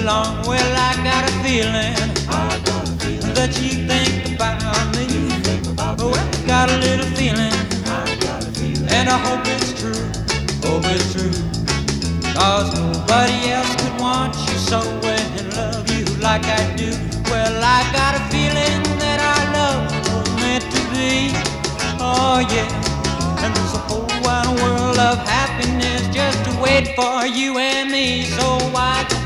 along. Well, I got a feeling that you think about me. Well, I got a little feeling, and I hope it's true. Hope it's true. 'Cause nobody else could want you so and love you like I do. Well, I got a feeling that our love was meant to be. Oh yeah, and there's a whole wide world of happiness just to wait for you and me. So why